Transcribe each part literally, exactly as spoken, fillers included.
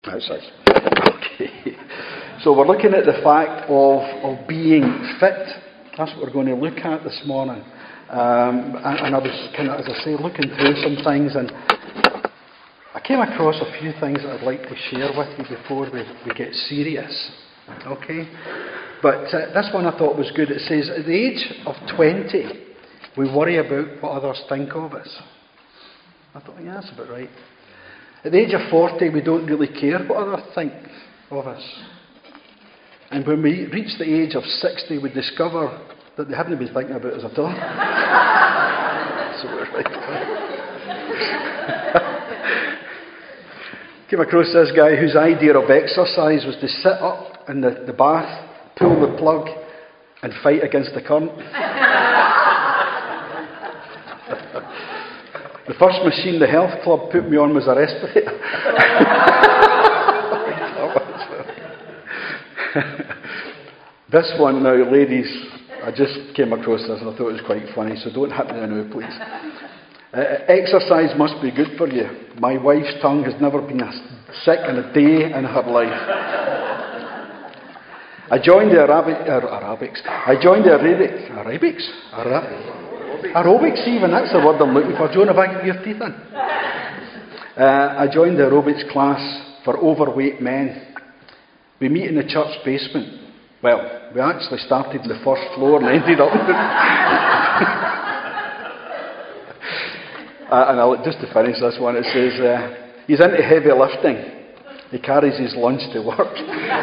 That's it. Okay. So we're looking at the fact of, of being fit. That's what we're going to look at this morning. Um, and, and I was kind of, as I say, looking through some things, and I came across a few things that I'd like to share with you before we, we get serious. Okay? But uh, this one I thought was good. It says, at the age of twenty, we worry about what others think of us. I thought, yeah, that's about right. At the age of forty, we don't really care what others think of us. And when we reach the age of sixty, we discover that they haven't been thinking about us at all. So we're right. Came across this guy whose idea of exercise was to sit up in the, the bath, pull the plug, and fight against the current. The first machine the health club put me on was a respirator. This one now, ladies, I just came across this and I thought it was quite funny, so don't hit me now, please. Uh, exercise must be good for you. My wife's tongue has never been sick in a day in her life. I joined the Arabic, uh, Arabics. I joined the Arabic, Arabics? Ara- Aerobics even, that's the word I'm looking for. Joan, have I got your teeth in? Uh, I joined the aerobics class for overweight men. We meet in the church basement. Well, we actually started on the first floor and ended up... uh, and I'll, just to finish this one, it says, uh, he's into heavy lifting. He carries his lunch to work.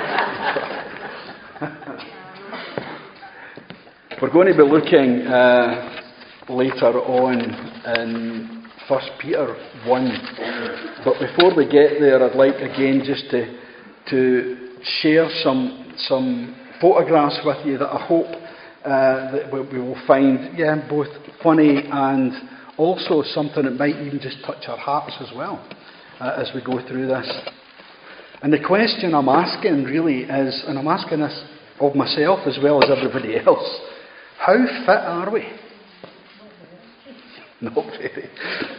We're going to be looking... Uh, later on in First Peter one. But before we get there, I'd like again just to to share some some photographs with you that I hope uh, that we will find, yeah, both funny and also something that might even just touch our hearts as well uh, as we go through this. And the question I'm asking really is, and I'm asking this of myself as well as everybody else, how fit are we? Not really.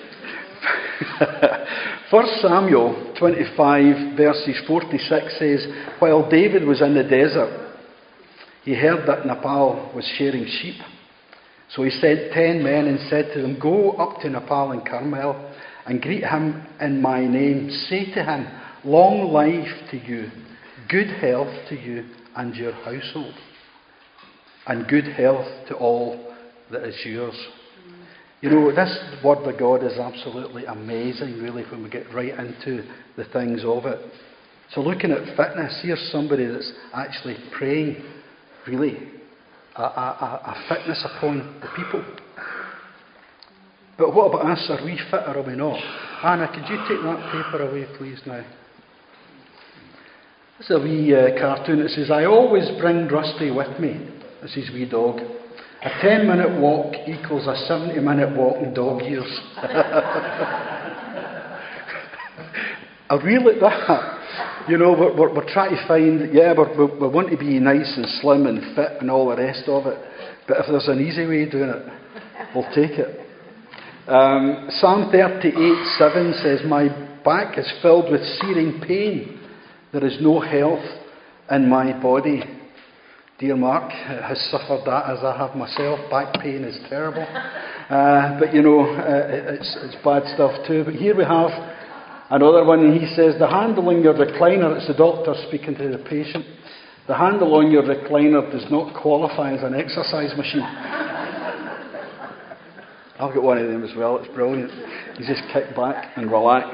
First Samuel twenty-five verses forty-six says, while David was in the desert, he heard that Nabal was shearing sheep. So he sent ten men and said to them, go up to Nabal in Carmel and greet him in my name. Say to him, long life to you, good health to you and your household, and good health to all that is yours. You know, this word of God is absolutely amazing, really, when we get right into the things of it. So looking at fitness, here's somebody that's actually praying, really, a, a, a fitness upon the people. But what about us? Are we fit or are we not? Anna, could you take that paper away, please, now? This is a wee uh, cartoon that says, I always bring Rusty with me. This is wee dog. A ten minute walk equals a seventy minute walk in dog years. I reel at that. You know, we're, we're, we're trying to find, yeah, we're, we we want to be nice and slim and fit and all the rest of it. But if there's an easy way of doing it, we'll take it. Um, Psalm thirty-eight seven says, my back is filled with searing pain. There is no health in my body. Dear Mark has suffered that as I have myself. Back pain is terrible. Uh, but you know, uh, it's, it's bad stuff too. But here we have another one, and he says, the handle on your recliner, it's the doctor speaking to the patient, the handle on your recliner does not qualify as an exercise machine. I've got one of them as well, it's brilliant. You just kick back and relax.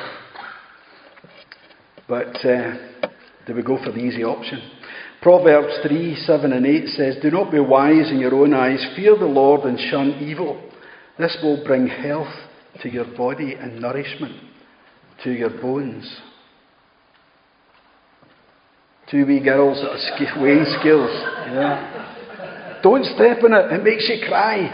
But uh, do we go for the easy option? Proverbs three, seven and eight says, do not be wise in your own eyes, fear the Lord and shun evil. This will bring health to your body and nourishment to your bones. Two wee girls that are sk- weighing scales. Yeah. Don't step in it, it makes you cry.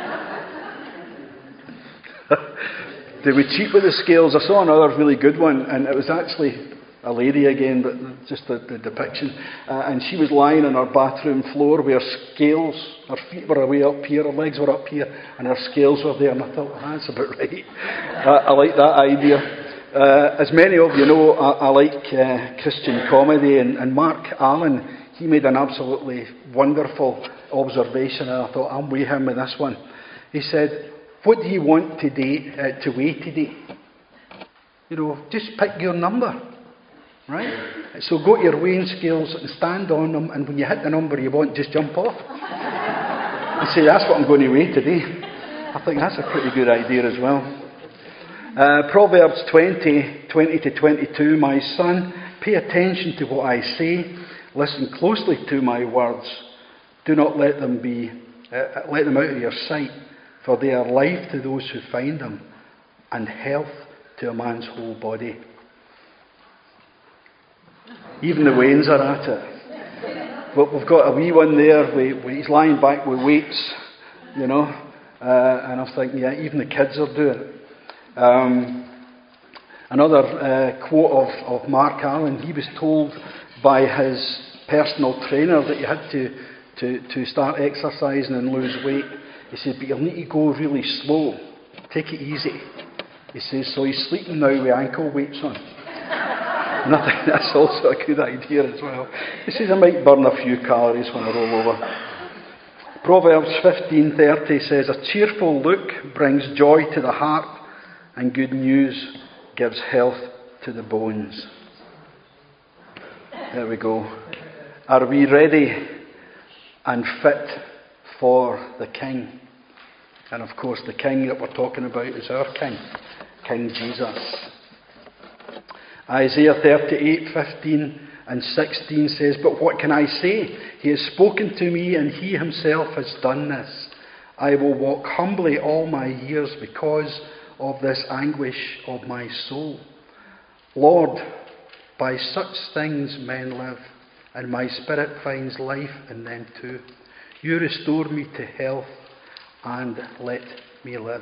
Do we cheat with the scales? I saw another really good one, and it was actually a lady again, but just the, the depiction. Uh, and she was lying on her bathroom floor with her scales. Her feet were way up here, her legs were up here, and her scales were there. And I thought, well, that's about right. uh, I like that idea. Uh, as many of you know, I, I like uh, Christian comedy, and, and Mark Allen, he made an absolutely wonderful observation, and I thought, I'm with him with this one. He said, what do you want today, uh, to weigh today? You know, just pick your number, right? So go to your weighing scales and stand on them, and when you hit the number you want, just jump off. And say, that's what I'm going to weigh today. I think that's a pretty good idea as well. Uh, Proverbs twenty, twenty to twenty-two, my son, pay attention to what I say, listen closely to my words. Do not let them be, uh, let them out of your sight, for they are life to those who find them, and health to a man's whole body. Even the Waynes are at it. But we've got a wee one there, we, we, he's lying back with weights, you know, uh, and I'm thinking, yeah, even the kids are doing it. Um, another uh, quote of, of Mark Allen, he was told by his personal trainer that he had to, to, to start exercising and lose weight. He said, but you'll need to go really slow, take it easy. He says, so he's sleeping now with ankle weights on. And I think that's also a good idea as well. He says, I might burn a few calories when I roll over. Proverbs fifteen thirty says, a cheerful look brings joy to the heart, and good news gives health to the bones. There we go. Are we ready and fit for the King? And of course, the King that we're talking about is our King, King Jesus. Isaiah thirty-eight fifteen and sixteen says, but what can I say? He has spoken to me, and he himself has done this. I will walk humbly all my years because of this anguish of my soul. Lord, by such things men live, and my spirit finds life in them too. You restore me to health and let me live.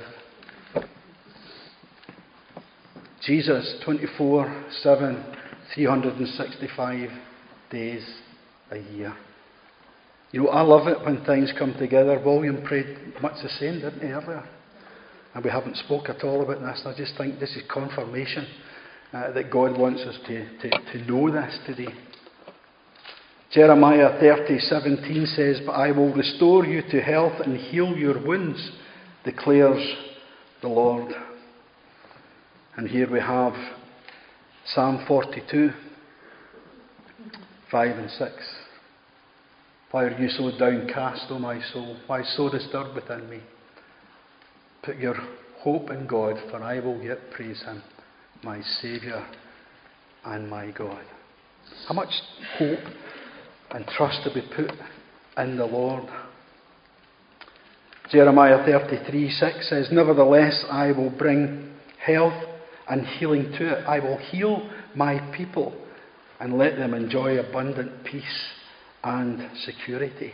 Jesus, twenty-four seven, three hundred sixty-five days a year. You know, I love it when things come together. William prayed much the same, didn't he, earlier? And we haven't spoke at all about this. I just think this is confirmation uh, that God wants us to, to, to know this today. Jeremiah thirty seventeen says, but I will restore you to health and heal your wounds, declares the Lord. And here we have Psalm forty-two, five and six. Why are you so downcast, O my soul? Why so disturbed within me? Put your hope in God, for I will yet praise him, my Saviour and my God. How much hope and trust to be put in the Lord. Jeremiah thirty-three six says, nevertheless I will bring health and healing to it. I will heal my people and let them enjoy abundant peace and security.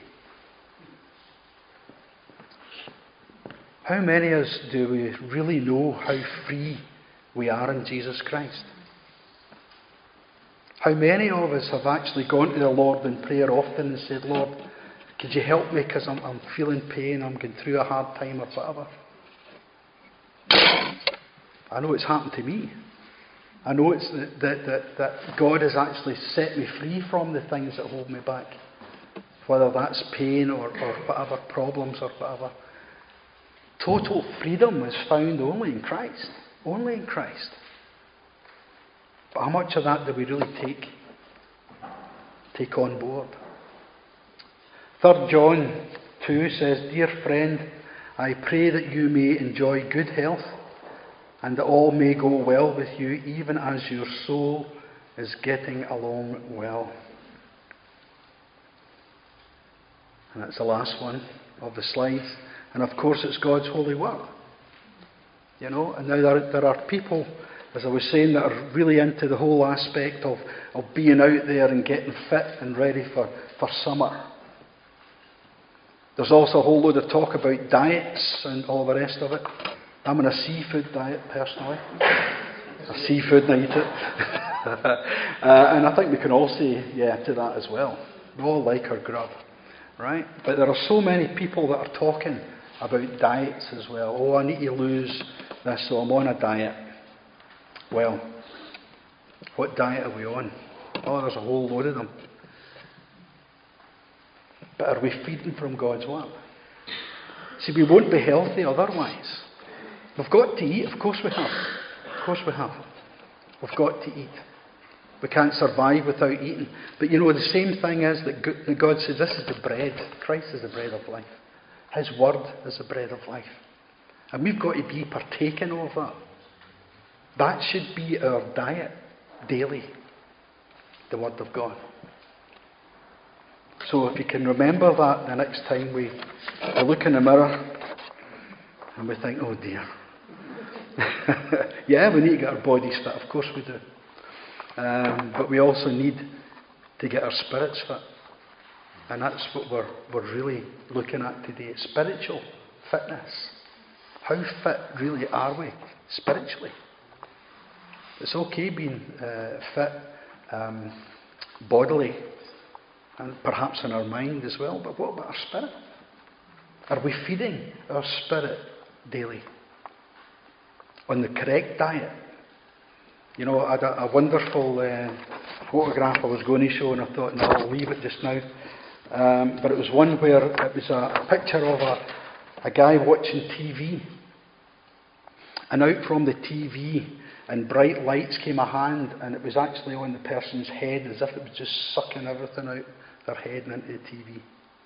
How many of us do we really know how free we are in Jesus Christ? How many of us have actually gone to the Lord in prayer often and said, Lord, could you help me because I'm, I'm feeling pain, I'm going through a hard time or whatever? I know it's happened to me. I know it's that, that, that, that God has actually set me free from the things that hold me back. Whether that's pain or, or whatever, problems or whatever. Total freedom is found only in Christ. Only in Christ. But how much of that do we really take, take on board? Third John two says, dear friend, I pray that you may enjoy good health, and that all may go well with you, even as your soul is getting along well. And that's the last one of the slides. And of course it's God's holy word. You know, and now there, there are people, as I was saying, that are really into the whole aspect of, of being out there and getting fit and ready for, for summer. There's also a whole load of talk about diets and all the rest of it. I'm on a seafood diet personally. A seafood and I eat it. uh, and I think we can all say yeah to that as well. We all like our grub, right? But there are so many people that are talking about diets as well. Oh, I need to lose this, so I'm on a diet. Well, what diet are we on? Oh, there's a whole load of them. But are we feeding from God's Word? See, we won't be healthy otherwise. We've got to eat, of course we have. Of course we have. We've got to eat. We can't survive without eating. But you know, the same thing is that God says this is the bread. Christ is the bread of life. His Word is the bread of life. And we've got to be partaking of that. That should be our diet daily. The Word of God. So if you can remember that the next time we, we look in the mirror and we think, oh dear. Yeah, we need to get our bodies fit, of course we do. Um, but we also need to get our spirits fit. And that's what we're, we're really looking at today. Spiritual fitness. How fit really are we spiritually? It's okay being uh, fit um, bodily and perhaps in our mind as well, but what about our spirit? Are we feeding our spirit daily on the correct diet? You know, I had a, a wonderful uh, photograph I was going to show, and I thought, no, I'll leave it just now. Um, but it was one where it was a, a picture of a, a guy watching T V, and out from the T V, in bright lights, came a hand, and it was actually on the person's head, as if it was just sucking everything out their head and into the T V.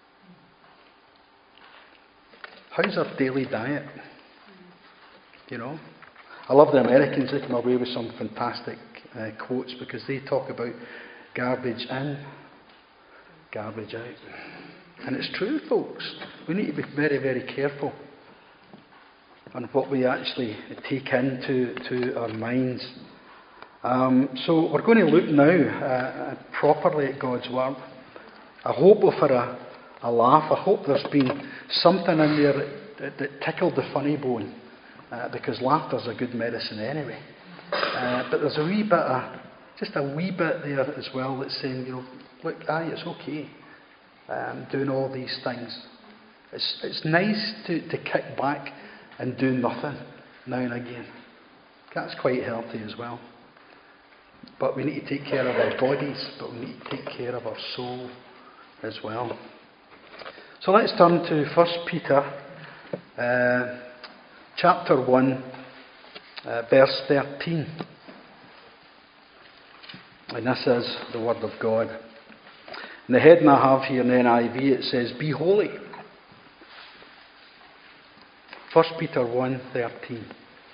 How's our daily diet? You know? I love the Americans. They come away with some fantastic uh, quotes because they talk about garbage in, garbage out. And it's true, folks. We need to be very, very careful on what we actually take into to our minds. Um, so we're going to look now uh, properly at God's Word. I hope we've had a, a laugh. I hope there's been something in there that, that tickled the funny bone. Uh, because laughter's a good medicine anyway. Uh, but there's a wee bit of, just a wee bit there as well that's saying, you know, look, aye, it's okay um, doing all these things. It's, it's nice to, to kick back and do nothing now and again. That's quite healthy as well. But we need to take care of our bodies, but we need to take care of our soul as well. So let's turn to First Peter uh, chapter one, uh, verse thirteen. And this is the Word of God. In the heading I have here in the N I V, it says, "Be holy." First Peter one thirteen.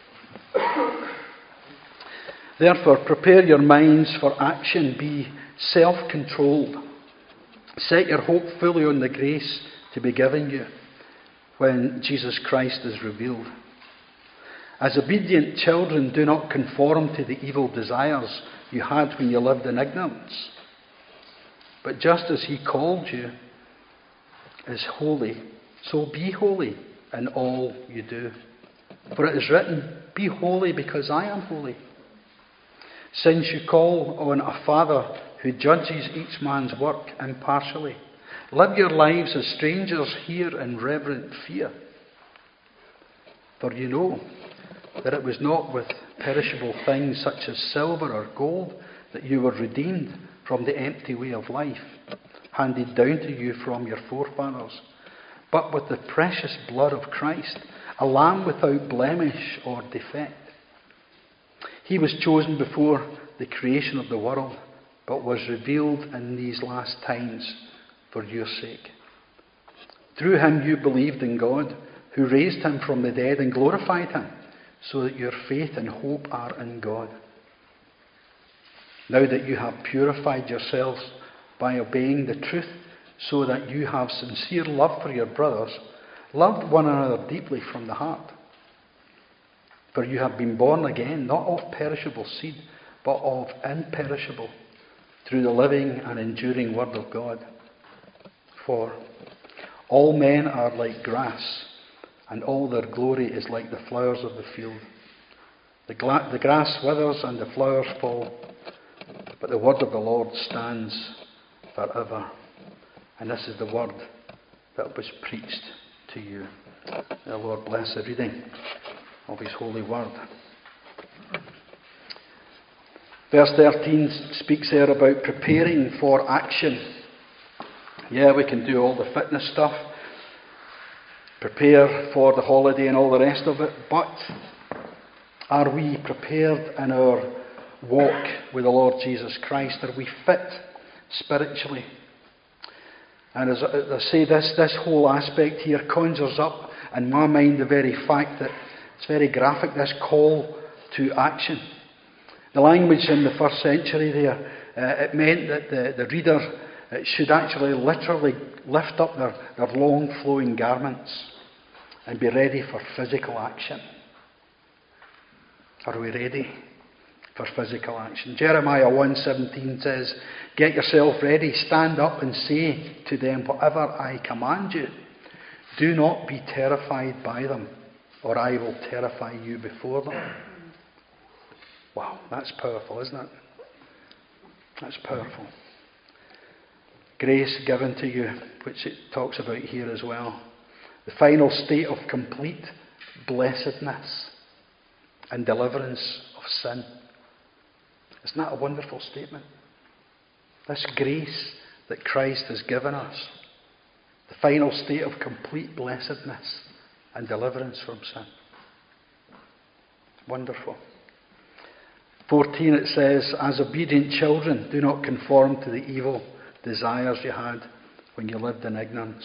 "Therefore, prepare your minds for action. Be self-controlled. Set your hope fully on the grace to be given you when Jesus Christ is revealed. As obedient children, do not conform to the evil desires you had when you lived in ignorance. But just as He called you is holy, so be holy in all you do. For it is written, 'Be holy because I am holy.' Since you call on a Father who judges each man's work impartially, live your lives as strangers here in reverent fear. For you know that it was not with perishable things such as silver or gold that you were redeemed from the empty way of life, handed down to you from your forefathers, but with the precious blood of Christ, a lamb without blemish or defect. He was chosen before the creation of the world, but was revealed in these last times for your sake. Through Him you believed in God, who raised Him from the dead and glorified Him, so that your faith and hope are in God. Now that you have purified yourselves by obeying the truth, so that you have sincere love for your brothers, love one another deeply from the heart. For you have been born again, not of perishable seed, but of imperishable, through the living and enduring Word of God. For all men are like grass, and all their glory is like the flowers of the field. The, gla- the grass withers and the flowers fall, but the word of the Lord stands forever. And this is the word that was preached to you. The Lord bless the reading of His holy word. Verse thirteen speaks there about preparing for action. Yeah, we can do all the fitness stuff, prepare for the holiday and all the rest of it, but are we prepared in our walk with the Lord Jesus Christ? Are we fit spiritually? And as I say, this, this whole aspect here conjures up in my mind the very fact that it's very graphic, this call to action. The language in the first century there, uh, it meant that the, the reader uh, should actually literally lift up their, their long flowing garments and be ready for physical action. Are we ready for physical action? Jeremiah one seventeen says, "Get yourself ready, stand up and say to them whatever I command you. Do not be terrified by them, or I will terrify you before them." Wow, that's powerful, isn't it? That's powerful. Grace given to you, which it talks about here as well. The final state of complete blessedness and deliverance of sin. Isn't that a wonderful statement? This grace that Christ has given us. The final state of complete blessedness and deliverance from sin. Wonderful. fourteen it says, "As obedient children, do not conform to the evil desires you had when you lived in ignorance."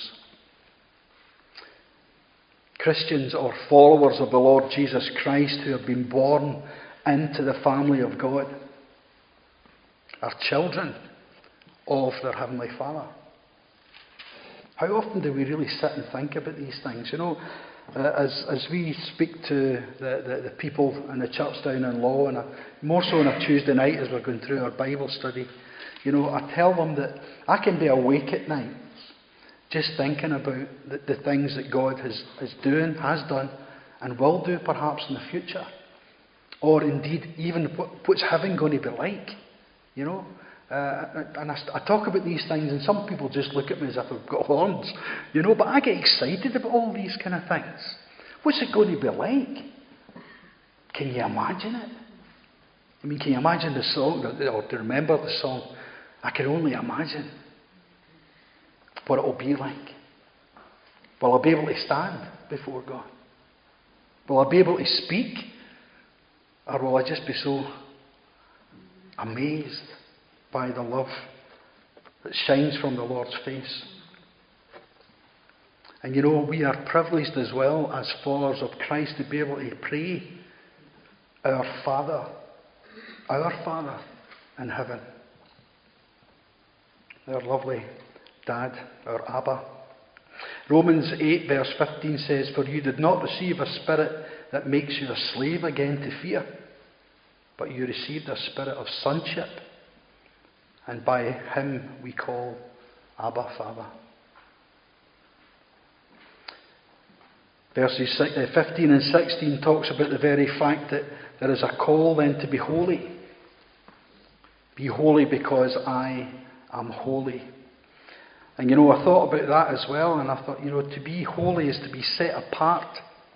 Christians or followers of the Lord Jesus Christ who have been born into the family of God are children of their Heavenly Father. How often do we really sit and think about these things? You know, uh, as as we speak to the, the, the people in the church down in Law, and a, more so on a Tuesday night as we're going through our Bible study, you know, I tell them that I can be awake at night just thinking about the, the things that God has, is doing, has done, and will do perhaps in the future. Or indeed, even what, what's heaven going to be like, you know. Uh, and I, I talk about these things, and some people just look at me as if I've got horns, you know, but I get excited about all these kind of things. What's it going to be like? Can you imagine it? I mean, can you imagine the song, or to remember the song? I can only imagine what it will be like. Will I be able to stand before God? Will I be able to speak? Or will I just be so amazed by the love that shines from the Lord's face? And you know, we are privileged as well as followers of Christ to be able to pray, "Our Father, our Father in heaven." Our lovely Dad, our Abba. Romans eight verse fifteen says, "For you did not receive a spirit that makes you a slave again to fear, but you received a spirit of sonship, and by him we call Abba, Father." Verses fifteen and sixteen talks about the very fact that there is a call then to be holy. Be holy because I am holy. And you know, I thought about that as well, and I thought, you know, to be holy is to be set apart.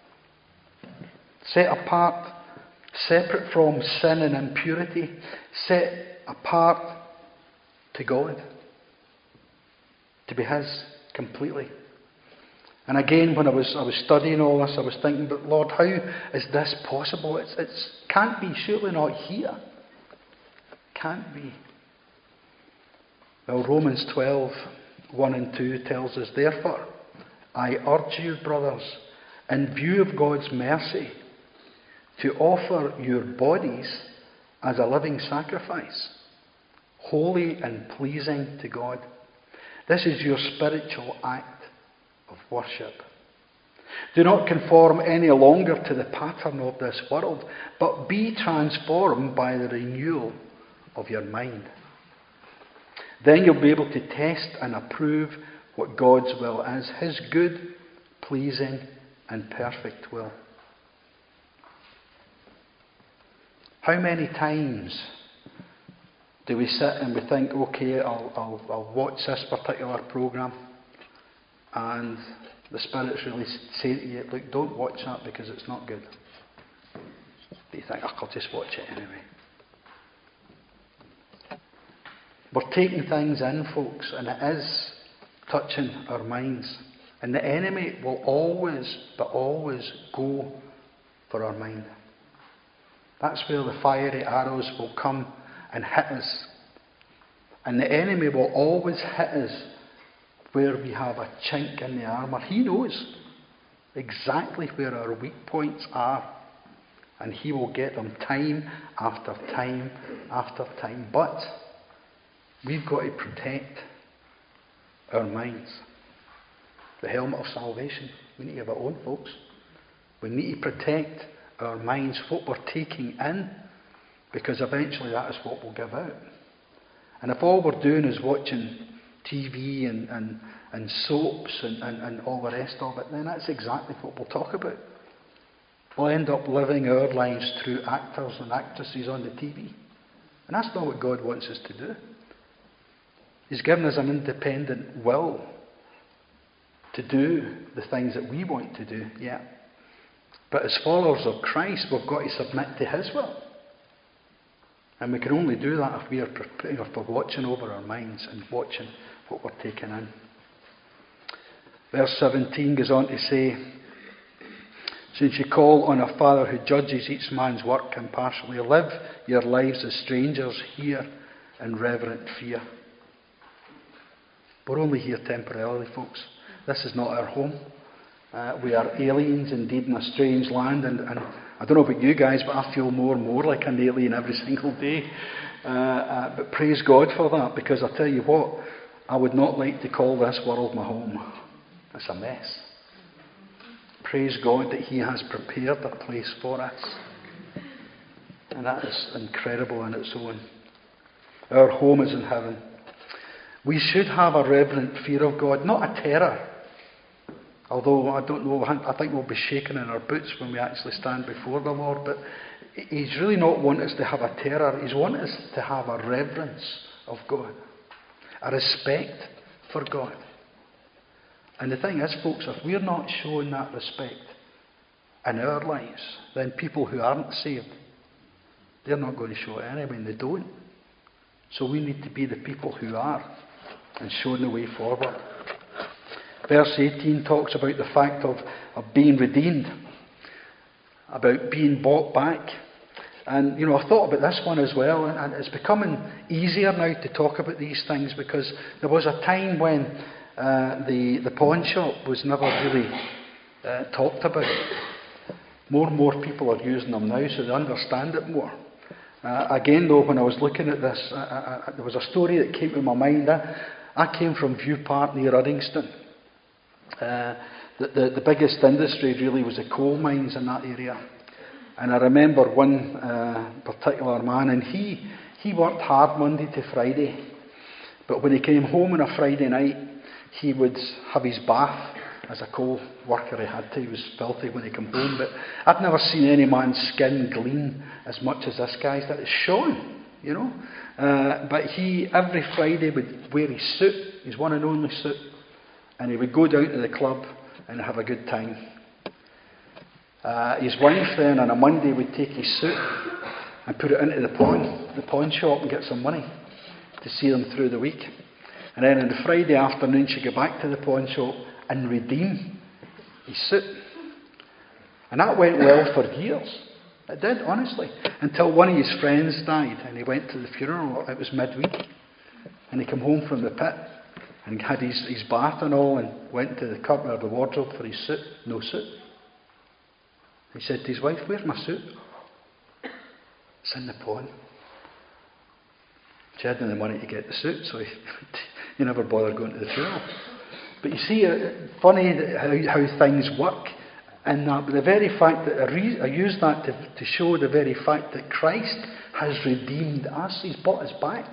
Set apart, separate from sin and impurity, set apart to God. To be His completely. And again, when I was I was studying all this, I was thinking, but Lord, how is this possible? It's it's can't be, surely not here. Can't be. Well, Romans twelve, one and two tells us, "Therefore, I urge you, brothers, in view of God's mercy, to offer your bodies as a living sacrifice, holy and pleasing to God. This is your spiritual act of worship. Do not conform any longer to the pattern of this world, but be transformed by the renewal of your mind. Then you'll be able to test and approve what God's will is, His good, pleasing, and perfect will." How many times do we sit and we think, okay, I'll, I'll, I'll watch this particular programme, and the Spirit's really saying to you, look, don't watch that because it's not good. But you think, oh, I'll just watch it anyway. We're taking things in, folks, and it is touching our minds. And the enemy will always, but always go for our mind. That's where the fiery arrows will come and hit us. And the enemy will always hit us where we have a chink in the armour. He knows exactly where our weak points are. And he will get them time after time after time. But we've got to protect our minds. The helmet of salvation. We need to have it on, folks. We need to protect our minds, what we're taking in, because eventually that is what we'll give out. And if all we're doing is watching T V and, and, and soaps and, and, and all the rest of it, then that's exactly what we'll talk about. We'll end up living our lives through actors and actresses on the T V. And that's not what God wants us to do. He's given us an independent will to do the things that we want to do, yeah. But as followers of Christ, we've got to submit to His will. And we can only do that if we are prepared, if we're watching over our minds and watching what we're taking in. Verse seventeen goes on to say, since you call on a Father who judges each man's work impartially, live your lives as strangers here in reverent fear. We're only here temporarily, folks. This is not our home. Uh, we are aliens indeed in a strange land, and, and I don't know about you guys, but I feel more and more like an alien every single day. Uh, uh, but praise God for that, because I tell you what, I would not like to call this world my home. It's a mess. Praise God that He has prepared a place for us. And that is incredible in its own. Our home is in heaven. We should have a reverent fear of God, not a terror. Although, I don't know, I think we'll be shaking in our boots when we actually stand before the Lord. But He's really not wanting us to have a terror. He's wanting us to have a reverence of God. A respect for God. And the thing is, folks, if we're not showing that respect in our lives, then people who aren't saved, they're not going to show it anyway, and they don't. So we need to be the people who are, and showing the way forward. Verse eighteen talks about the fact of, of being redeemed, about being bought back. And, you know, I thought about this one as well, and, and it's becoming easier now to talk about these things, because there was a time when uh, the, the pawn shop was never really uh, talked about. More and more people are using them now, so they understand it more. Uh, again, though, when I was looking at this, uh, uh, there was a story that came to my mind. I, I came from View Park near Uddingston. Uh, the, the, the biggest industry really was the coal mines in that area. And I remember one uh, particular man, and he, he worked hard Monday to Friday. But when he came home on a Friday night, he would have his bath. As a coal worker he had to. He was filthy when he came home. But I'd never seen any man's skin gleam as much as this guy's. That it's shone, you know. Uh, but he, every Friday, would wear his suit, his one and only suit. And he would go down to the club and have a good time. Uh, his wife then on a Monday would take his suit and put it into the pawn, the pawn shop and get some money to see them through the week. And then on the Friday afternoon she'd go back to the pawn shop and redeem his suit. And that went well for years. It did, honestly. Until one of his friends died and he went to the funeral. It was midweek. And he came home from the pit and had his, his bath and all, and went to the cupboard or the wardrobe for his suit. No suit. He said to his wife, "Where's my suit?" "It's in the pawn." She hadn't the money to get the suit, so he, he never bothered going to the funeral. But you see, uh, funny how, how things work in that. But the very fact that I, re- I use that to, to show the very fact that Christ has redeemed us. He's bought us back.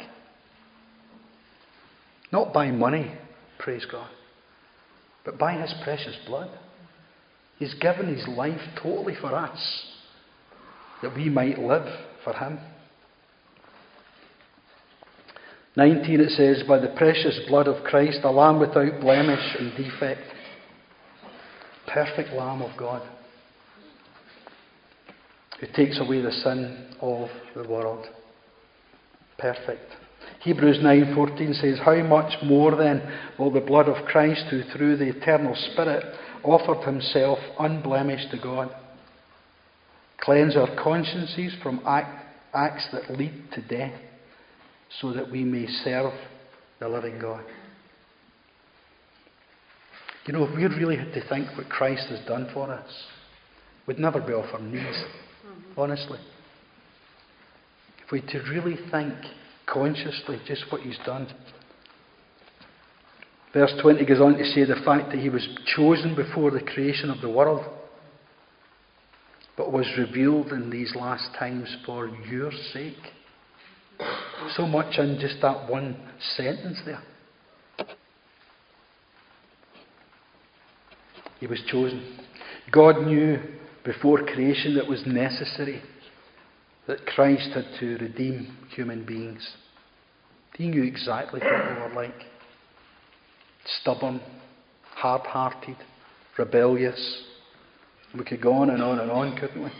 Not by money, praise God, but by His precious blood. He's given His life totally for us, that we might live for Him. nineteen it says, "By the precious blood of Christ, a lamb without blemish and defect." Perfect Lamb of God, who takes away the sin of the world. Perfect. Hebrews nine fourteen says, how much more then will the blood of Christ, who through the eternal Spirit offered himself unblemished to God, cleanse our consciences from act, acts that lead to death, so that we may serve the living God. You know, if we really had to think what Christ has done for us, we'd never be off our knees, honestly. If we to really think consciously just what he's done. Verse twenty goes on to say the fact that he was chosen before the creation of the world, but was revealed in these last times for your sake. So much in just that one sentence there. He was chosen. God knew before creation that it was necessary that Christ had to redeem human beings. He knew exactly what they were like. Stubborn, hard-hearted, rebellious. We could go on and on and on, couldn't we?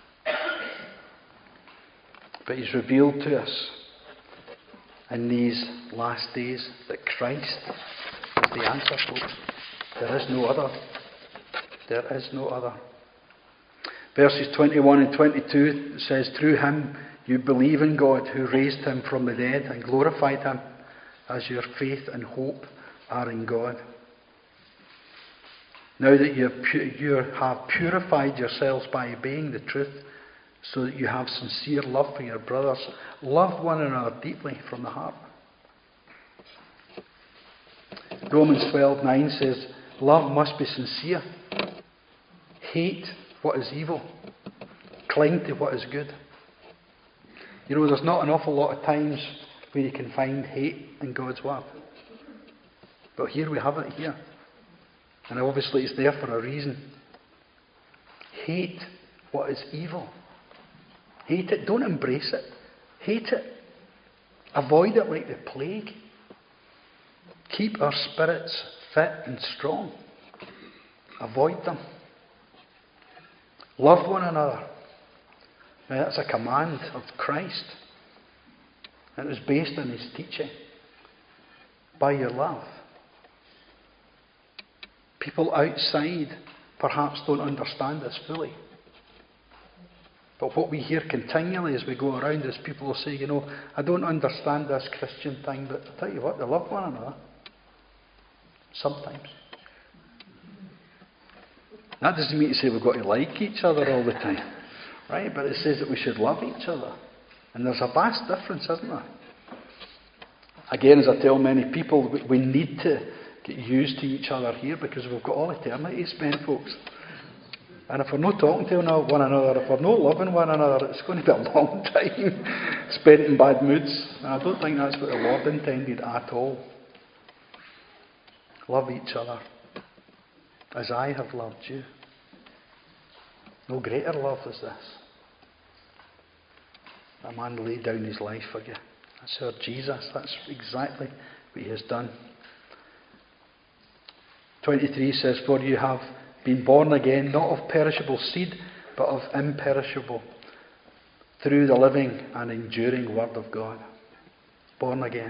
But he's revealed to us in these last days that Christ is the answer, folks. There is no other. There is no other. Verses twenty-one and twenty-two says, through him you believe in God, who raised him from the dead and glorified him, as your faith and hope are in God. Now that you have, pu- you have purified yourselves by obeying the truth, so that you have sincere love for your brothers, love one another deeply from the heart. Romans twelve nine says, love must be sincere. Hate what is evil. Cling to what is good. You know, there's not an awful lot of times where you can find hate in God's word. But here we have it here. And obviously it's there for a reason. Hate what is evil. Hate it. Don't embrace it. Hate it. Avoid it like the plague. Keep our spirits fit and strong. Avoid them. Love one another. Now that's a command of Christ. And it was based on his teaching. By your love. People outside perhaps don't understand this fully. But what we hear continually as we go around is people will say, you know, I don't understand this Christian thing, but I tell you what, they love one another. Sometimes. That doesn't mean to say we've got to like each other all the time. Right? But it says that we should love each other. And there's a vast difference, isn't there? Again, as I tell many people, we, we need to get used to each other here because we've got all eternity to spend, folks. And if we're not talking to one another, if we're not loving one another, it's going to be a long time spent in bad moods. And I don't think that's what the Lord intended at all. Love each other as I have loved you. No greater love is this. A man laid down his life for you. That's our Jesus. That's exactly what he has done. twenty-three says, for you have been born again, not of perishable seed, but of imperishable, through the living and enduring Word of God. Born again.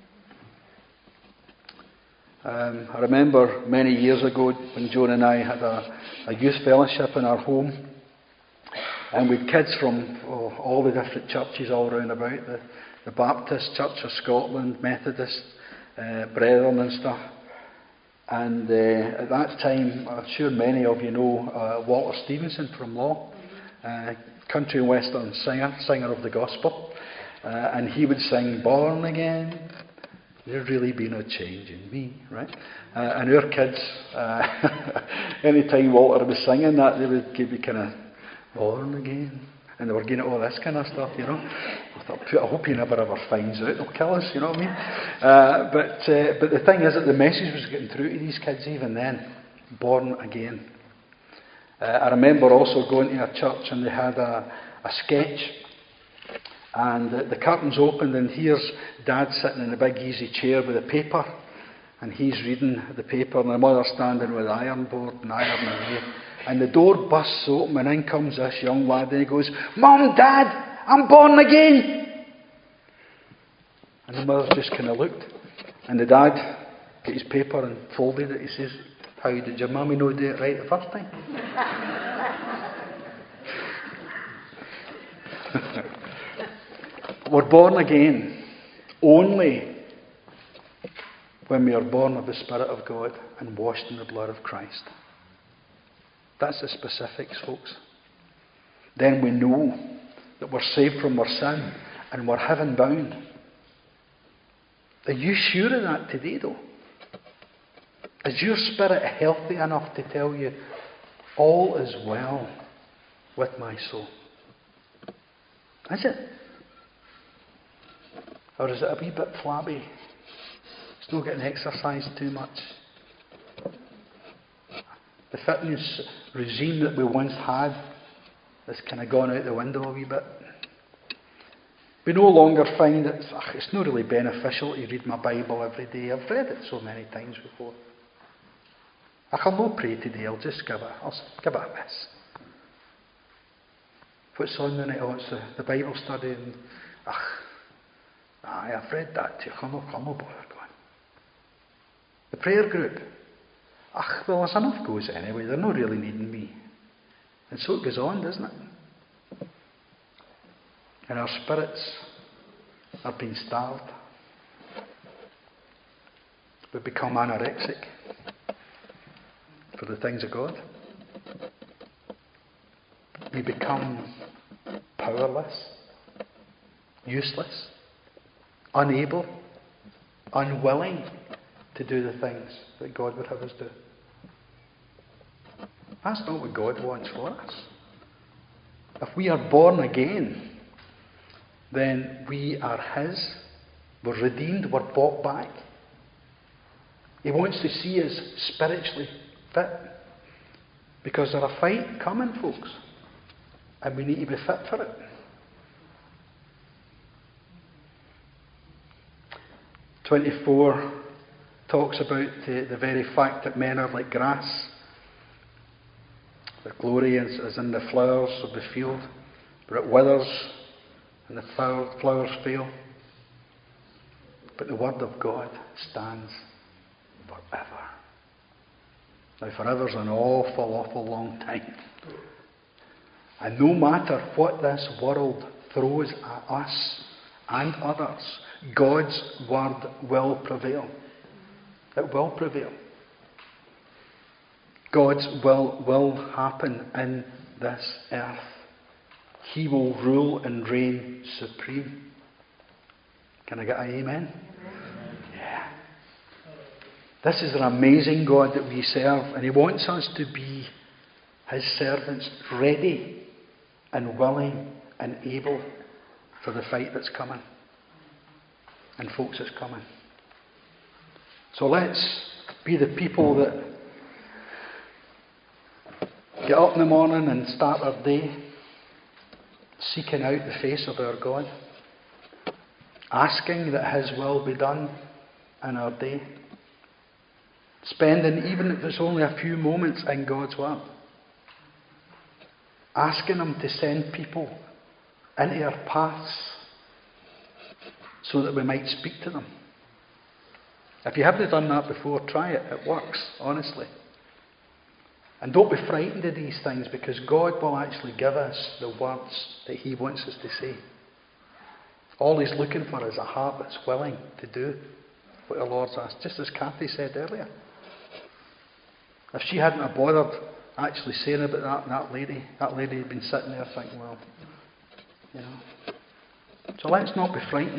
Um, I remember many years ago when Joan and I had a, a youth fellowship in our home, and we had kids from oh, all the different churches all around about, the, the Baptist Church of Scotland, Methodist, uh, Brethren and stuff. And uh, at that time, I'm sure many of you know uh, Walter Stevenson from Law, uh, country and western singer, singer of the gospel. Uh, and he would sing, born again, there's really been a change in me, right? Uh, and our kids, uh, any time Walter was singing that, they would be kind of, born again. And they were getting all this kind of stuff, you know. I thought, I hope he never ever finds out. They'll kill us, you know what I mean? Uh, but uh, but the thing is that the message was getting through to these kids even then. Born again. Uh, I remember also going to a church and they had a, a sketch. And the, the curtains opened and here's Dad sitting in a big easy chair with a paper. And he's reading the paper and the mother standing with the iron board and ironing away. And the door busts open and in comes this young lad and he goes, Mum, Dad, I'm born again. And the mother just kind of looked. And the dad got his paper and folded it. He says, how did your mummy know do it right the first time? We're born again only when we are born of the Spirit of God and washed in the blood of Christ. That's the specifics, folks. Then we know that we're saved from our sin and we're heaven bound. Are you sure of that today, though? Is your spirit healthy enough to tell you, all is well with my soul? Is it? Or is it a wee bit flabby? It's not getting exercised too much. The fitness regime that we once had has kind of gone out the window a wee bit. We no longer find it, ugh, it's not really beneficial to read my Bible every day. I've read it so many times before. I'll not pray today, I'll just give it, I'll give it a miss. What's on the night? Oh, it's the, the Bible study, and ugh, aye, I've read that too. I'm not, I'm not bothered going. The prayer group. Ach, well, there's enough goes anyway. They're not really needing me. And so it goes on, doesn't it? And our spirits are being starved. We become anorexic for the things of God. We become powerless, useless, unable, unwilling to do the things that God would have us do. That's not what God wants for us. If we are born again, then we are His. We're redeemed. We're bought back. He wants to see us spiritually fit. Because there's a fight coming, folks. And we need to be fit for it. twenty-four talks about the, the very fact that men are like grass. Their glory is, is in the flowers of the field, but it withers and the flower, flowers fail. But the word of God stands forever. Now forever's an awful, awful long time. And no matter what this world throws at us and others, God's word will prevail. It will prevail. God's will will happen in this earth. He will rule and reign supreme. Can I get an amen? Amen? Yeah. This is an amazing God that we serve, and He wants us to be His servants, ready and willing and able for the fight that's coming. And folks, it's coming. So let's be the people that get up in the morning and start our day seeking out the face of our God, asking that His will be done in our day, spending, even if it's only a few moments, in God's Word, asking Him to send people into our paths so that we might speak to them. If you haven't done that before, try it. It works, honestly. And don't be frightened of these things, because God will actually give us the words that He wants us to say. All He's looking for is a heart that's willing to do what the Lord's asked. Just as Kathy said earlier. If she hadn't have bothered actually saying about that, that lady, that lady had been sitting there thinking, well, you know. So let's not be frightened.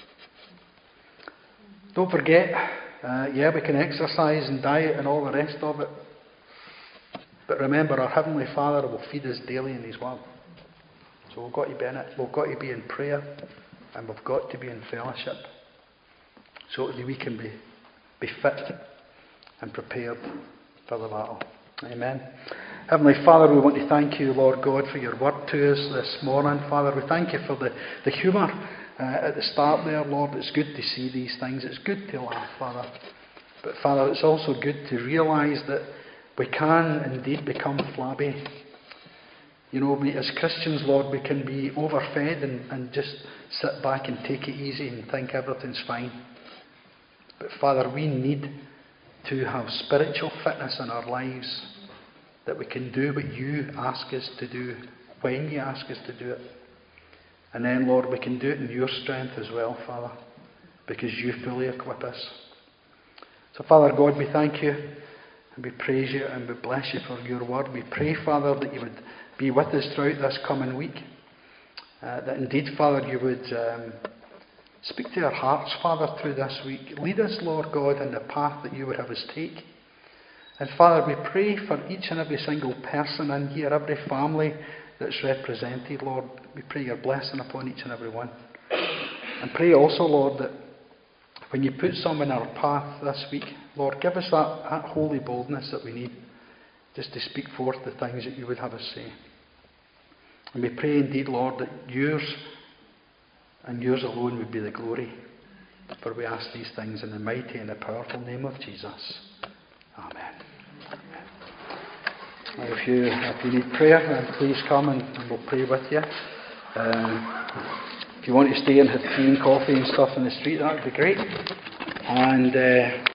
Don't forget, uh, yeah, we can exercise and diet and all the rest of it. But remember, our Heavenly Father will feed us daily in His Word. So we've got to be in it. We've got to be in prayer. And we've got to be in fellowship. So that we can be, be fit and prepared for the battle. Amen. Heavenly Father, we want to thank You, Lord God, for Your word to us this morning. Father, we thank You for the, the humour uh, at the start there, Lord. It's good to see these things. It's good to laugh, Father. But Father, it's also good to realise that we can indeed become flabby. You know, we, as Christians, Lord, we can be overfed and, and just sit back and take it easy and think everything's fine. But Father, we need to have spiritual fitness in our lives, that we can do what you ask us to do when you ask us to do it. And then, Lord, we can do it in your strength as well, Father, because you fully equip us. So, Father God, we thank you and we praise you and we bless you for your word. We pray, Father, that you would be with us throughout this coming week. Uh, that indeed, Father, you would um, speak to our hearts, Father, through this week. Lead us, Lord God, in the path that you would have us take. And Father, we pray for each and every single person in here, every family that's represented, Lord. We pray your blessing upon each and every one. And pray also, Lord, that when you put some in our path this week, Lord, give us that, that holy boldness that we need, just to speak forth the things that you would have us say. And we pray indeed, Lord, that yours and yours alone would be the glory. For we ask these things in the mighty and the powerful name of Jesus. Amen. Now, if you, if you need prayer, then please come and, and we'll pray with you. Um, if you want to stay and have tea and coffee and stuff in the street, that would be great. And uh,